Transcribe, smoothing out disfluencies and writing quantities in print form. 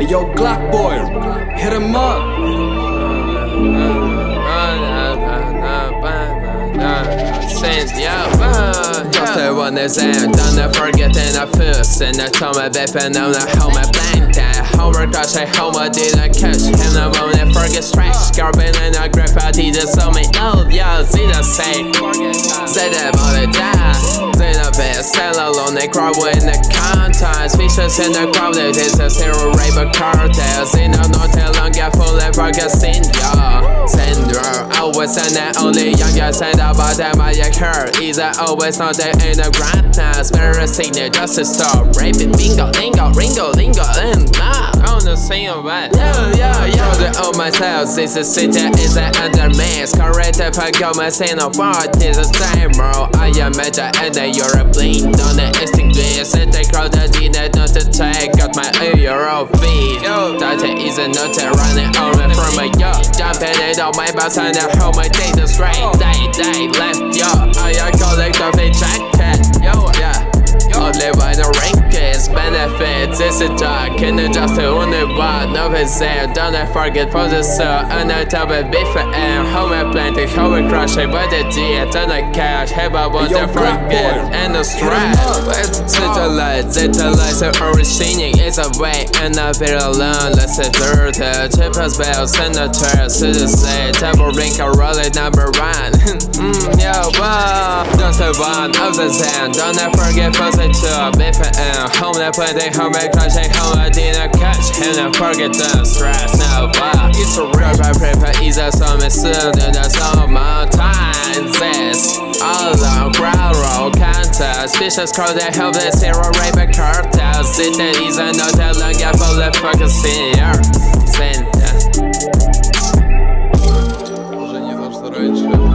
Yo, Glock boy, hit him up. Just the one that's out, don't forget in a first. And I told my best friend on the home I blamed that. Homework cause I home I didn't catch him. I won't forget trash. Scarping and a graffiti just so me love. Y'all see the same. Say that about it, die. Then I best sell alone, they crawl in the contents. Fishes in the crowd, it is a zero rape cartels. In a no tell long, get full and focusing, y'all. Sender, always and the only young guy said about them I heard. Is I always know they ain't a grant now. Spare a signal just to stop raping. Bingo, lingo, ringo, lingo, and nah. On the same way. Yo, the old myself, this is city, is an underman. Correct if I go my sin of art, this is time, bro. I am major and you're a blink. Don't extinguish, set the crowd that did not to take. Got my euro feet. That is a note running over from my yacht. Jumping it on my bus and I hold my data straight. Day, left, yo. I collect off a jacket. Only by the rankings, benefits, it's a job. Can adjust the only one of his air. Don't forget for the soul. And I tell me before and how I planted, how I crush it by the deer. Don't I cash, have I want to forget. And the strap. It's a originating, it's a way. And I feel alone, let's say third. Chippers bells and the turns to the say. Table ring, a roll it number one. Just a one of the sand. Don't forget for the to before and home I play the home I crash I home I didn't catch and I forget the stress now it's a real paper is a summer soon and that's all my time this all along railroad contest fishes call they help the zero rape cartels it is a not that long I fall the fucking senior Może nie za 4